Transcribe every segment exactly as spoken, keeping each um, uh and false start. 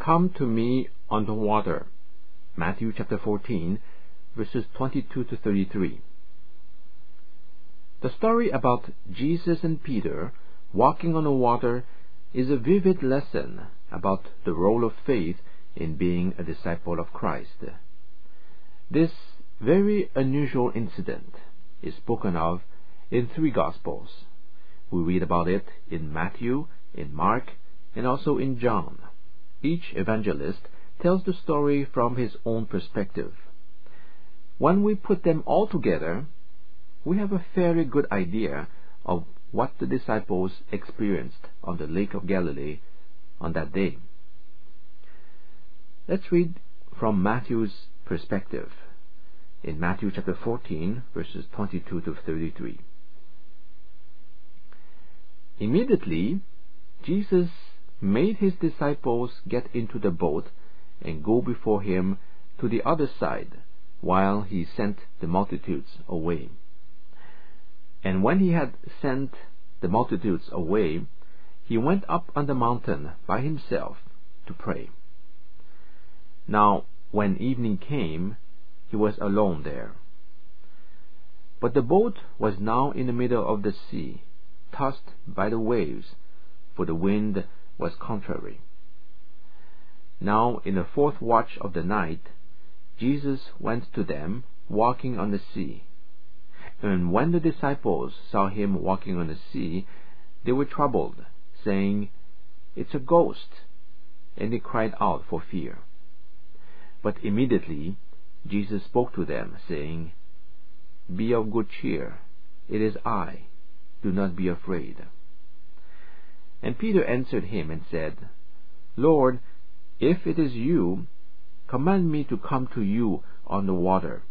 Come to me on the water. Matthew chapter fourteen, verses twenty-two to thirty-three. The story about Jesus and Peter walking on the water is a vivid lesson about the role of faith in being a disciple of Christ. This very unusual incident is spoken of in three Gospels. We read about it in Matthew, in Mark, and also in John. Each evangelist tells the story from his own perspective. When we put them all together, we have a fairly good idea of what the disciples experienced on the Lake of Galilee on that day. Let's read from Matthew's perspective in Matthew chapter fourteen, verses twenty-two to thirty-three. Immediately, Jesus made his disciples get into the boat and go before him to the other side, while he sent the multitudes away. And when he had sent the multitudes away, he went up on the mountain by himself to pray. Now, when evening came, he was alone there. But the boat was now in the middle of the sea, tossed by the waves, for the wind was contrary. Now, in the fourth watch of the night, Jesus went to them, walking on the sea. And when the disciples saw him walking on the sea, they were troubled, saying, "It's a ghost," and they cried out for fear. But immediately Jesus spoke to them, saying, "Be of good cheer, it is I, do not be afraid." And Peter answered him and said, "Lord, if it is you, command me to come to you on the water."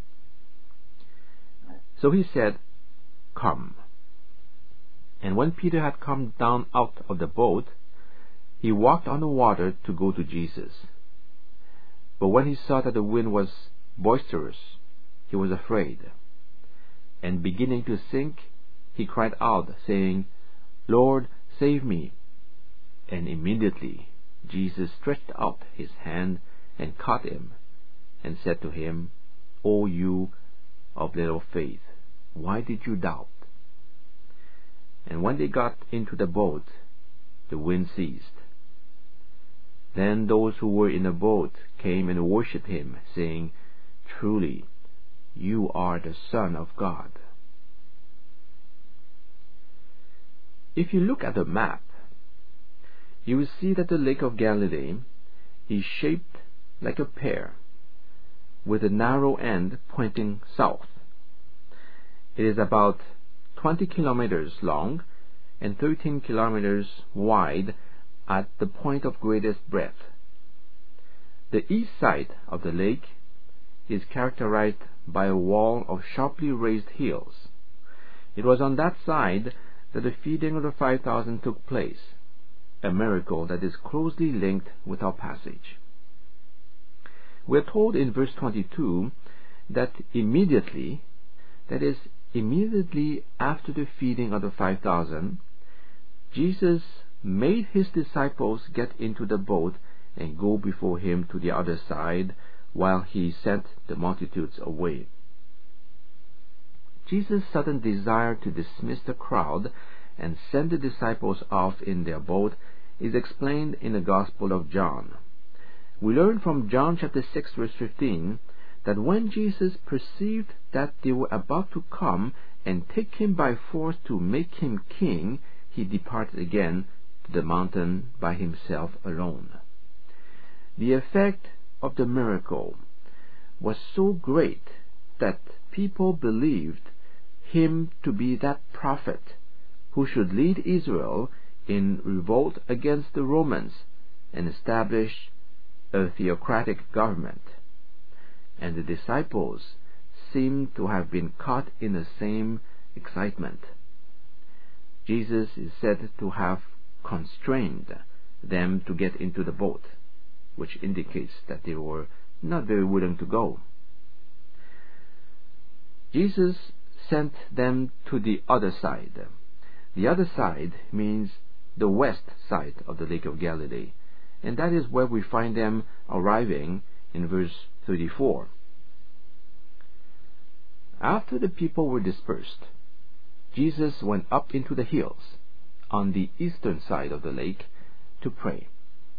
So he said, "Come." And when Peter had come down out of the boat, he walked on the water to go to Jesus. But when he saw that the wind was boisterous, he was afraid. And beginning to sink, he cried out, saying, "Lord, save me." And immediately Jesus stretched out his hand and caught him, and said to him, "O you of little faith, why did you doubt?" And when they got into the boat, the wind ceased. Then those who were in the boat came and worshipped him, saying, "Truly, you are the Son of God." If you look at the map, you will see that the Lake of Galilee is shaped like a pear, with a narrow end pointing south. It is about twenty kilometers long and thirteen kilometers wide at the point of greatest breadth. The east side of the lake is characterized by a wall of sharply raised hills. It was on that side that the feeding of the five thousand took place, a miracle that is closely linked with our passage. We are told in verse twenty-two that immediately, that is, immediately after the feeding of the five thousand, Jesus made his disciples get into the boat and go before him to the other side, while he sent the multitudes away. Jesus' sudden desire to dismiss the crowd and send the disciples off in their boat is explained in the Gospel of John. We learn from John chapter six, verse fifteen, that when Jesus perceived that they were about to come and take him by force to make him king, he departed again to the mountain by himself alone. The effect of the miracle was so great that people believed him to be that prophet who should lead Israel in revolt against the Romans and establish a theocratic government. And the disciples seem to have been caught in the same excitement. Jesus is said to have constrained them to get into the boat, which indicates that they were not very willing to go. Jesus sent them to the other side. The other side means the west side of the Lake of Galilee, and that is where we find them arriving in verse thirty-four. After the people were dispersed, Jesus went up into the hills on the eastern side of the lake to pray.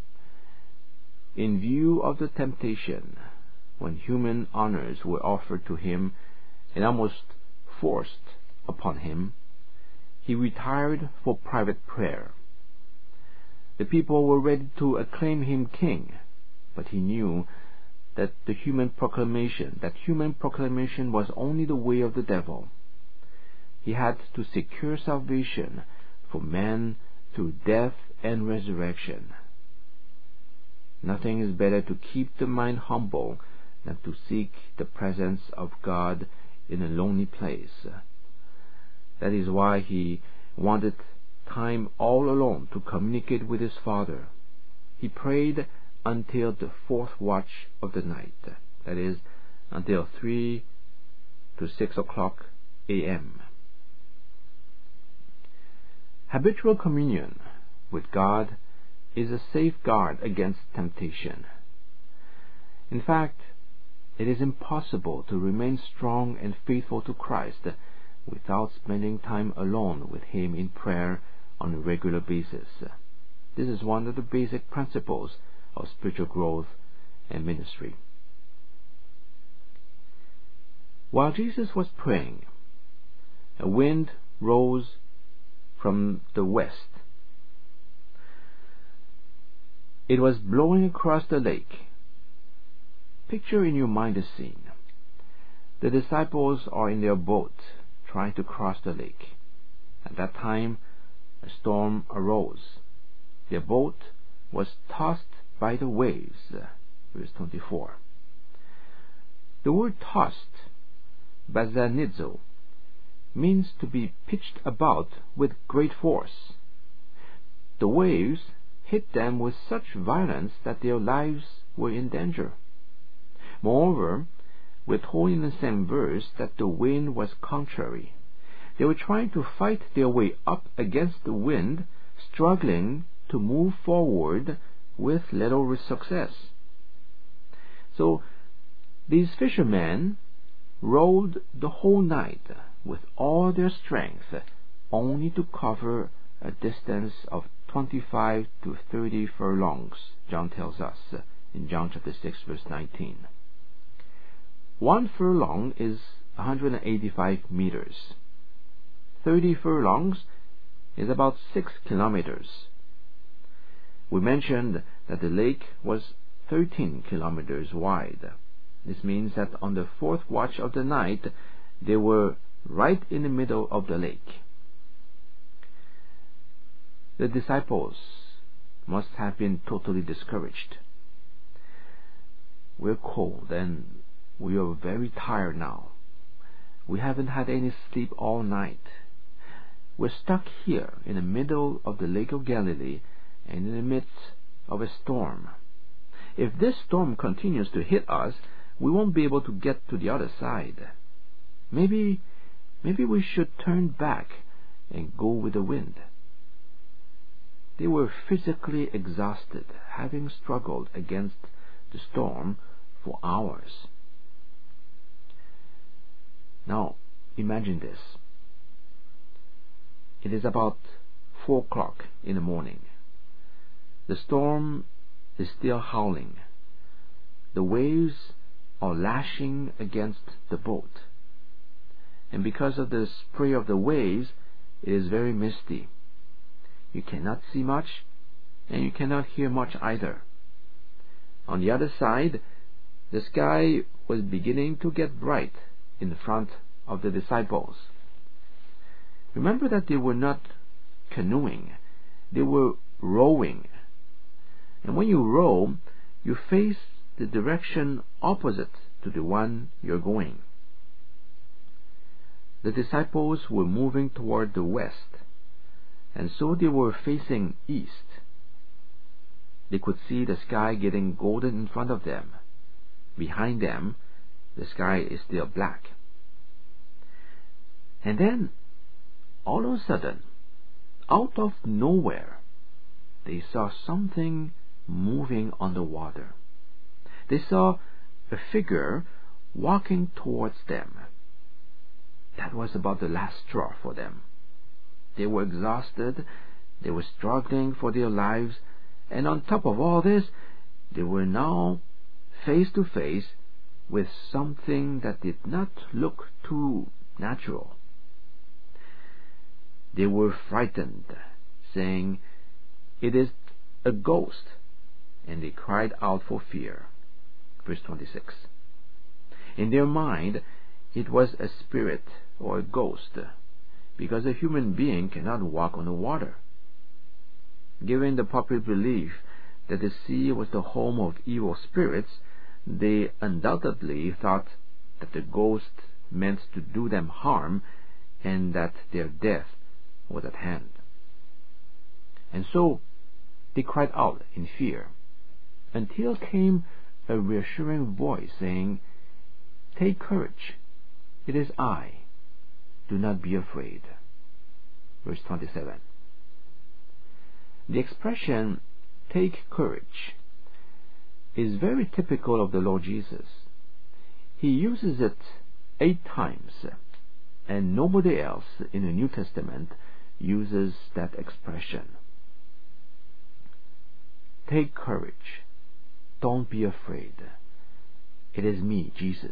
In view of the temptation, when human honors were offered to him and almost forced upon him, he retired for private prayer. The people were ready to acclaim him king, but he knew that the human proclamation, that human proclamation was only the way of the devil. He had to secure salvation for man through death and resurrection. Nothing is better to keep the mind humble than to seek the presence of God in a lonely place. That is why he wanted time all alone to communicate with his Father. He prayed until the fourth watch of the night, that is, until three to six o'clock a m Habitual communion with God is a safeguard against temptation. In fact, it is impossible to remain strong and faithful to Christ without spending time alone with Him in prayer on a regular basis. This is one of the basic principles of spiritual growth and ministry. While Jesus was praying, a wind rose from the west. It was blowing across the lake. Picture in your mind the scene. The disciples are in their boat trying to cross the lake. At that time, a storm arose. Their boat was tossed by the waves. Verse twenty-four. The word tossed, bazanizo, means to be pitched about with great force. The waves hit them with such violence that their lives were in danger. Moreover, we're told in the same verse that the wind was contrary. They were trying to fight their way up against the wind, struggling to move forward with little success. So these fishermen rowed the whole night with all their strength, only to cover a distance of twenty-five to thirty furlongs, John tells us in John chapter six, verse nineteen. One furlong is one hundred eighty-five meters. Thirty furlongs is about six kilometers. We mentioned that the lake was thirteen kilometers wide. This means that on the fourth watch of the night, they were right in the middle of the lake. The disciples must have been totally discouraged. We're cold and we are very tired now. We haven't had any sleep all night. We're stuck here in the middle of the Lake of Galilee and in the midst of a storm. If this storm continues to hit us, we won't be able to get to the other side. Maybe, maybe we should turn back and go with the wind. They were physically exhausted, having struggled against the storm for hours. Now, imagine this. It is about four o'clock in the morning. The storm is still howling. The waves are lashing against the boat. And because of the spray of the waves, it is very misty. You cannot see much, and you cannot hear much either. On the other side, the sky was beginning to get bright in front of the disciples. Remember that they were not canoeing, they were rowing. And when you row, you face the direction opposite to the one you're going. The disciples were moving toward the west, and so they were facing east. They could see the sky getting golden in front of them. Behind them, the sky is still black. And then, all of a sudden, out of nowhere, they saw something moving on the water. They saw a figure walking towards them. That was about the last straw for them. They were exhausted, they were struggling for their lives, and on top of all this, they were now face to face with something that did not look too natural. They were frightened, saying, "It is a ghost," and they cried out for fear. Verse twenty-six. In their mind, it was a spirit or a ghost, because a human being cannot walk on the water. Given the popular belief that the sea was the home of evil spirits, they undoubtedly thought that the ghost meant to do them harm and that their death was at hand. And so they cried out in fear, until came a reassuring voice saying, "Take courage, it is I, do not be afraid." Verse twenty-seven. The expression, "take courage," is very typical of the Lord Jesus. He uses it eight times, and nobody else in the New Testament uses that expression. Take courage. Don't be afraid. It is me, Jesus.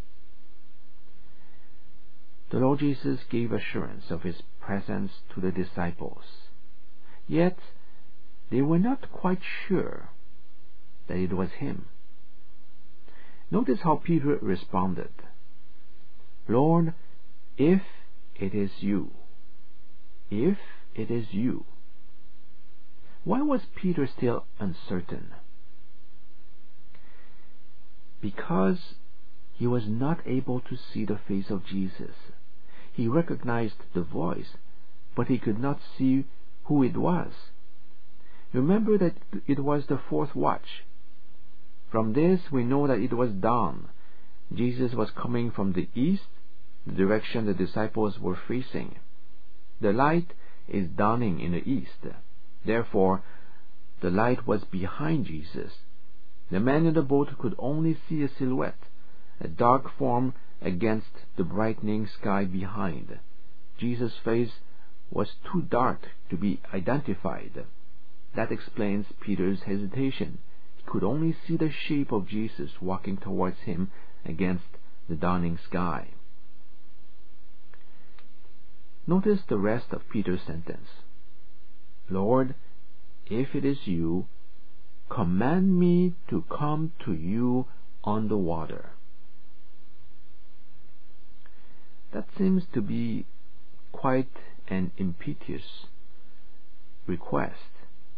The Lord Jesus gave assurance of His presence to the disciples, yet they were not quite sure that it was Him. Notice how Peter responded, "Lord, if it is you, if it is you." Why was Peter still uncertain? Because he was not able to see the face of Jesus. He recognized the voice, but he could not see who it was. Remember that it was the fourth watch. From this we know that it was dawn. Jesus was coming from the east, the direction the disciples were facing. The light is dawning in the east. Therefore, the light was behind Jesus. The man in the boat could only see a silhouette, a dark form against the brightening sky behind. Jesus' face was too dark to be identified. That explains Peter's hesitation. He could only see the shape of Jesus walking towards him against the dawning sky. Notice the rest of Peter's sentence. "Lord, if it is you, command me to come to you on the water." That seems to be quite an impetuous request.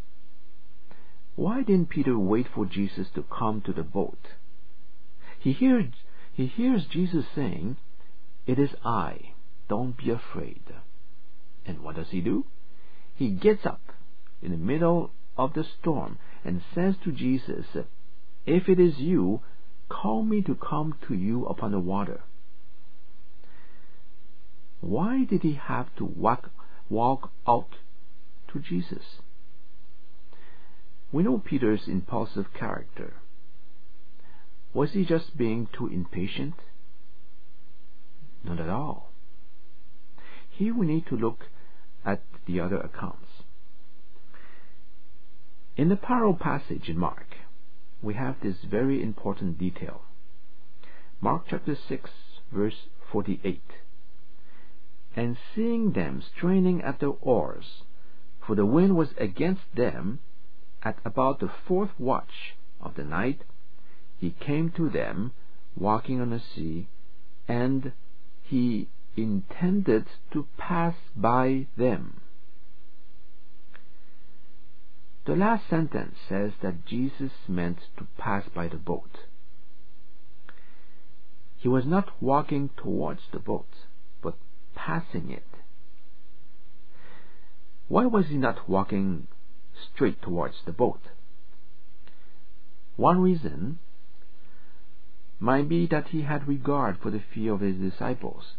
Why didn't Peter wait for Jesus to come to the boat? He hears, he hears Jesus saying, "It is I, don't be afraid." And what does he do? He gets up in the middle of the storm and says to Jesus, "If it is you, call me to come to you upon the water." Why did he have to walk, walk out to Jesus? We know Peter's impulsive character. Was he just being too impatient? Not at all. Here we need to look at the other accounts. In the parallel passage in Mark, we have this very important detail. Mark chapter six, verse forty-eight. "And seeing them straining at their oars, for the wind was against them, at about the fourth watch of the night, he came to them, walking on the sea, and he intended to pass by them." The last sentence says that Jesus meant to pass by the boat. He was not walking towards the boat, but passing it. Why was he not walking straight towards the boat? One reason might be that he had regard for the fear of his disciples.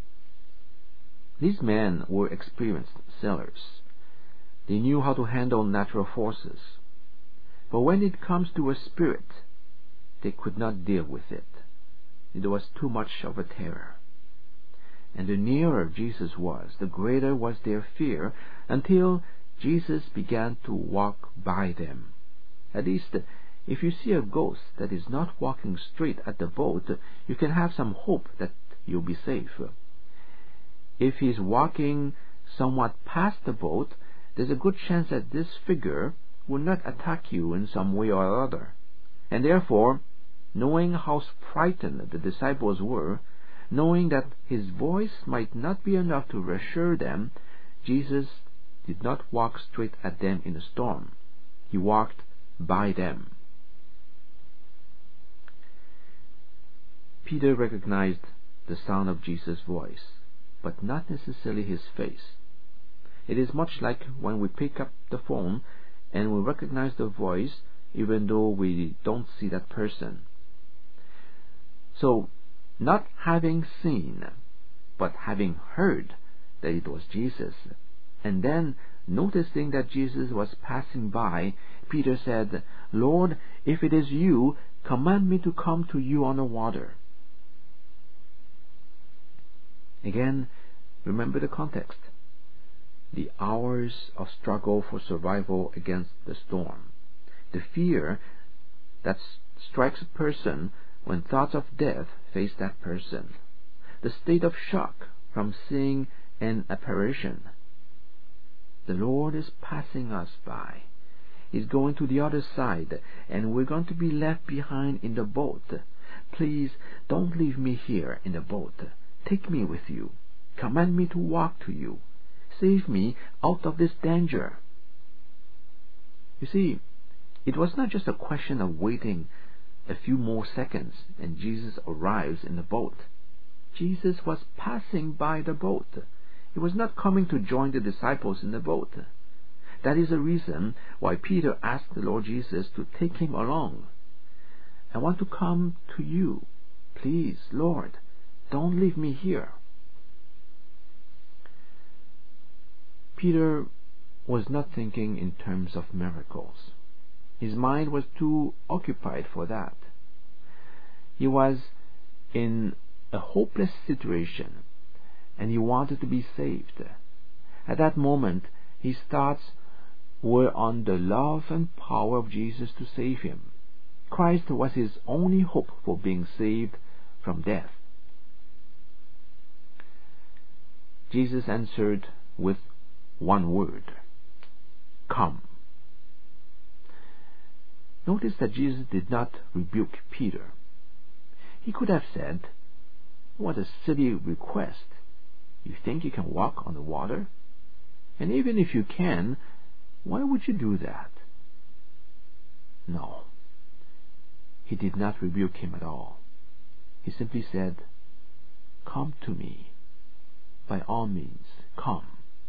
These men were experienced sailors. They knew how to handle natural forces. But when it comes to a spirit, they could not deal with it. It was too much of a terror. And the nearer Jesus was, the greater was their fear, until Jesus began to walk by them. At least, if you see a ghost that is not walking straight at the boat, you can have some hope that you'll be safe. If he's walking somewhat past the boat, there's a good chance that this figure will not attack you in some way or other. And therefore, knowing how frightened the disciples were, knowing that his voice might not be enough to reassure them, Jesus did not walk straight at them in a storm. He walked by them. Peter recognized the sound of Jesus' voice, but not necessarily his face. It is much like when we pick up the phone and we recognize the voice even though we don't see that person. So, not having seen, but having heard that it was Jesus, and then noticing that Jesus was passing by, Peter said, "Lord, if it is you, command me to come to you on the water." Again, remember the context. The hours of struggle for survival against the storm. The fear that strikes a person when thoughts of death face that person. The state of shock from seeing an apparition. The Lord is passing us by. He's going to the other side, and we're going to be left behind in the boat. Please, don't leave me here in the boat. Take me with you. Command me to walk to you. Save me out of this danger. You see, it was not just a question of waiting a few more seconds and Jesus arrives in the boat. Jesus was passing by the boat. He was not coming to join the disciples in the boat. That is the reason why Peter asked the Lord Jesus to take him along. "I want to come to you. Please, Lord, don't leave me here." Peter was not thinking in terms of miracles. His mind was too occupied for that. He was in a hopeless situation, and he wanted to be saved. At that moment, his thoughts were on the love and power of Jesus to save him. Christ was his only hope for being saved from death. Jesus answered with one word, "Come." Notice that Jesus did not rebuke Peter. He could have said, "What a silly request. You think you can walk on the water? And even if you can, why would you do that?" No. He did not rebuke him at all. He simply said, "Come to me. By all means, come."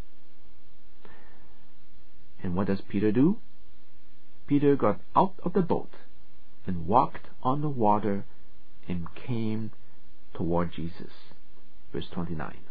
And what does Peter do? Peter got out of the boat and walked on the water and came toward Jesus. Verse twenty-nine.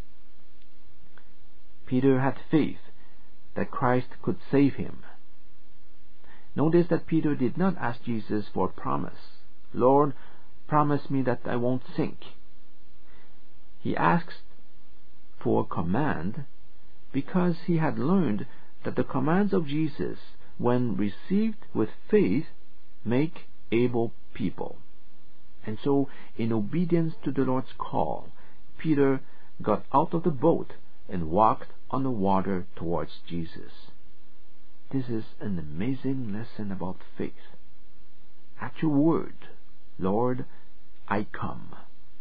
Peter had faith that Christ could save him. Notice that Peter did not ask Jesus for a promise. "Lord, promise me that I won't sink." He asked for a command because he had learned that the commands of Jesus, when received with faith, make able people. And so, in obedience to the Lord's call, Peter got out of the boat and walked on the water towards Jesus. This is an amazing lesson about faith. At your word, Lord, I come.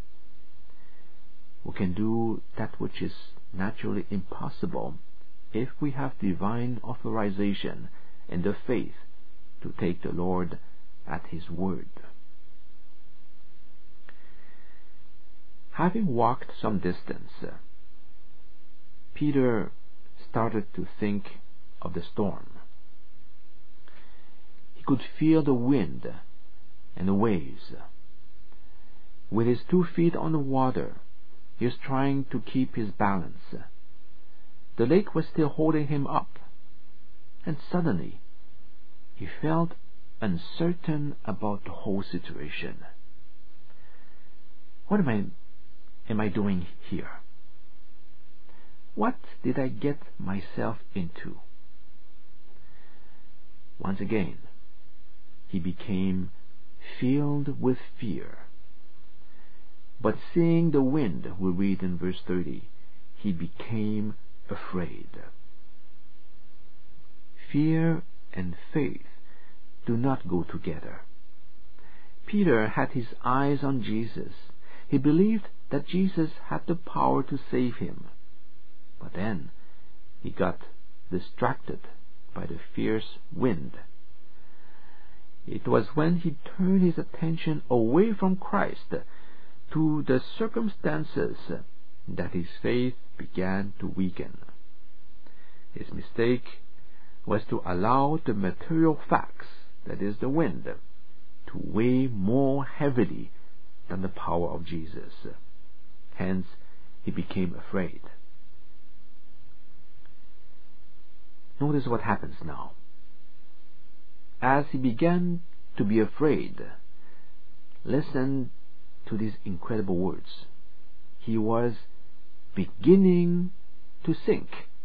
We can do that which is naturally impossible if we have divine authorization and the faith to take the Lord at His word. Having walked some distance, Peter started to think of the storm. He could feel the wind and the waves. With his two feet on the water, he was trying to keep his balance. The lake was still holding him up, and suddenly he felt uncertain about the whole situation. What am I, am I doing here? What did I get myself into? Once again, he became filled with fear. But seeing the wind, we read in verse thirty, he became afraid. Fear and faith do not go together. Peter had his eyes on Jesus. He believed that Jesus had the power to save him. But then he got distracted by the fierce wind. It was when he turned his attention away from Christ to the circumstances that his faith began to weaken. His mistake was to allow the material facts, that is the wind, to weigh more heavily than the power of Jesus. Hence, he became afraid. Notice what happens now. As he began to be afraid, listen to these incredible words. He was beginning to sink.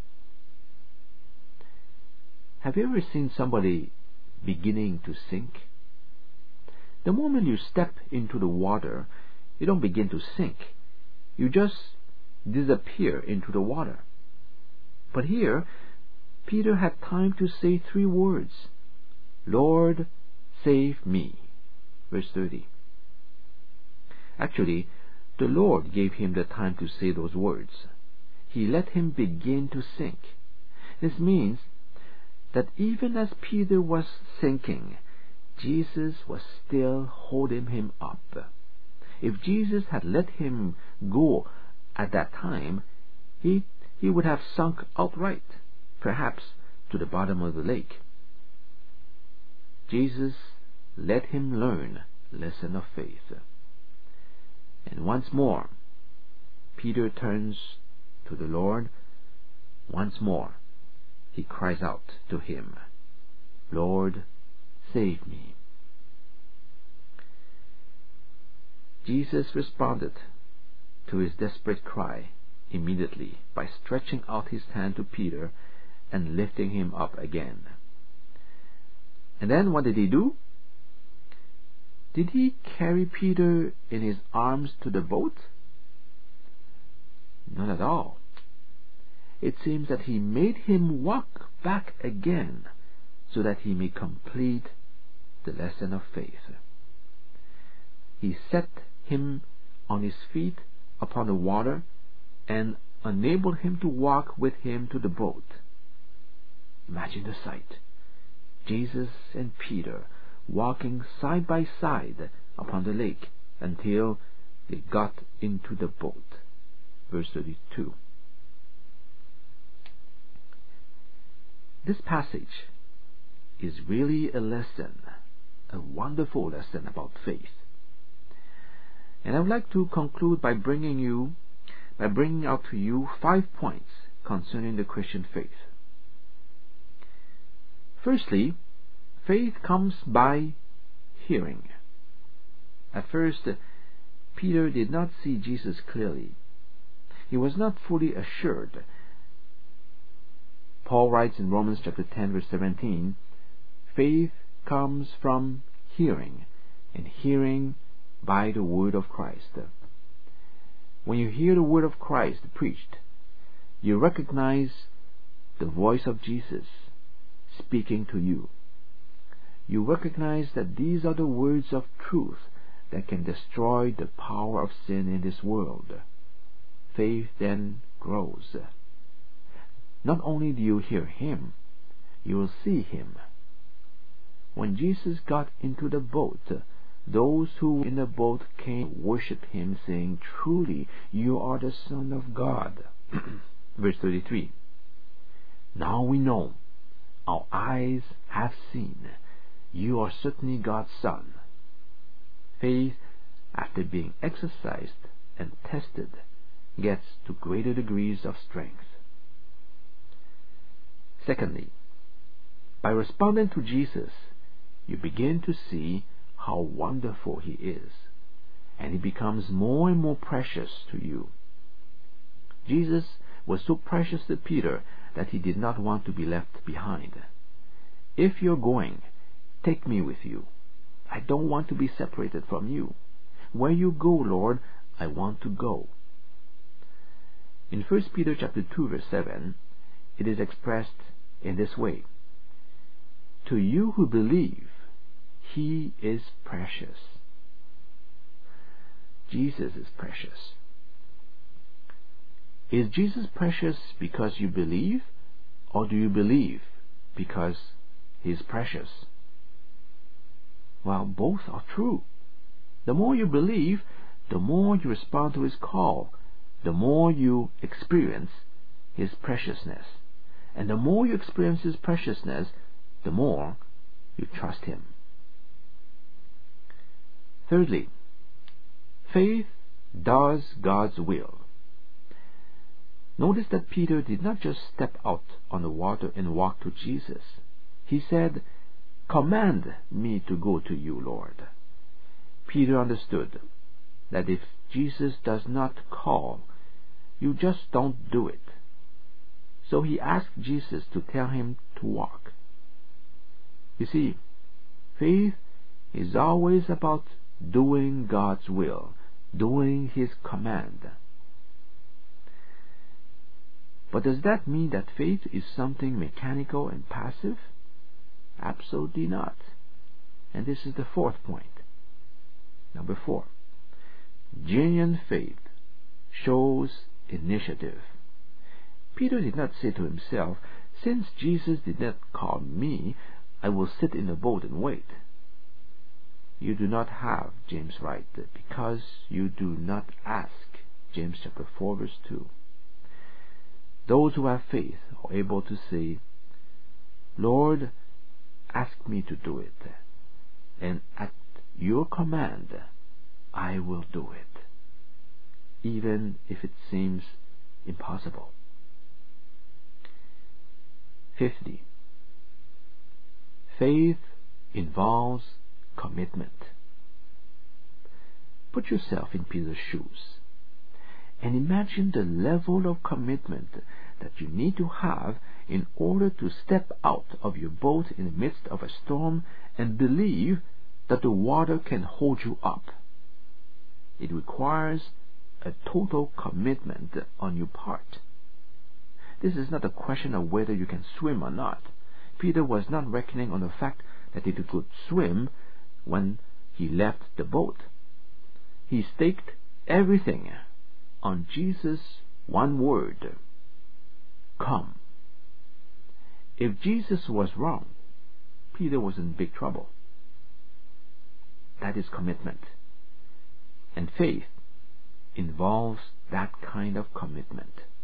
Have you ever seen somebody beginning to sink? The moment you step into the water, you don't begin to sink. You just disappear into the water. But here, Peter had time to say three words. Lord, save me. Verse thirty. Actually, the Lord gave him the time to say those words. He let him begin to sink. This means that even as Peter was sinking, Jesus was still holding him up. If Jesus had let him go at that time, he, he would have sunk outright, perhaps to the bottom of the lake. Jesus let him learn a lesson of faith. And once more, Peter turns to the Lord. Once more, he cries out to him, Lord, save me. Jesus responded to his desperate cry immediately by stretching out his hand to Peter and lifting him up again. And then what did he do? Did he carry Peter in his arms to the boat? Not at all. It seems that he made him walk back again so that he may complete the lesson of faith. He set him on his feet upon the water and enabled him to walk with him to the boat. Imagine the sight. Jesus and Peter walking side by side upon the lake until they got into the boat. Verse thirty-two. This passage is really a lesson, a wonderful lesson about faith. And I would like to conclude by bringing you, by bringing out to you five points concerning the Christian faith. Firstly, faith comes by hearing. At first, Peter did not see Jesus clearly. He was not fully assured. Paul writes in Romans chapter ten, verse seventeen, faith comes from hearing, and hearing by the word of Christ. When you hear the word of Christ preached, you recognize the voice of Jesus speaking to you. You recognize that these are the words of truth that can destroy the power of sin in this world. Faith then grows. Not only do you hear him, you will see him. When Jesus got into the boat, those who were in the boat came worship him, saying, truly, you are the Son of God. Verse thirty-three. Now we know, our eyes have seen, you are certainly God's Son. Faith, after being exercised and tested, gets to greater degrees of strength. Secondly, by responding to Jesus, you begin to see how wonderful He is, and He becomes more and more precious to you. Jesus was so precious to Peter that he did not want to be left behind. If you're going, take me with you. I don't want to be separated from you. Where you go, Lord, I want to go. In First Peter chapter two, verse seven, it is expressed in this way: to you who believe, He is precious. Jesus is precious. Is Jesus precious because you believe, or do you believe because He is precious? Well, both are true. The more you believe, the more you respond to His call, the more you experience His preciousness. And the more you experience His preciousness, the more you trust Him. Thirdly, faith does God's will. Notice that Peter did not just step out on the water and walk to Jesus. He said, "Command me to go to you, Lord." Peter understood that if Jesus does not call, you just don't do it. So he asked Jesus to tell him to walk. You see, faith is always about doing God's will, doing His command. But does that mean that faith is something mechanical and passive? Absolutely not. And this is the fourth point. Number four. Genuine faith shows initiative. Peter did not say to himself, "Since Jesus did not call me, I will sit in the boat and wait." You do not have, James writes, because you do not ask. James chapter four, verse two. Those who have faith are able to say, "Lord, ask me to do it, and at your command I will do it, even if it seems impossible." Fifthly, faith involves commitment. Put yourself in Peter's shoes and imagine the level of commitment that you need to have in order to step out of your boat in the midst of a storm and believe that the water can hold you up. It requires a total commitment on your part. This is not a question of whether you can swim or not. Peter was not reckoning on the fact that he could swim when he left the boat. He staked everything on Jesus' one word: come. If Jesus was wrong, Peter was in big trouble. That is commitment. And faith involves that kind of commitment.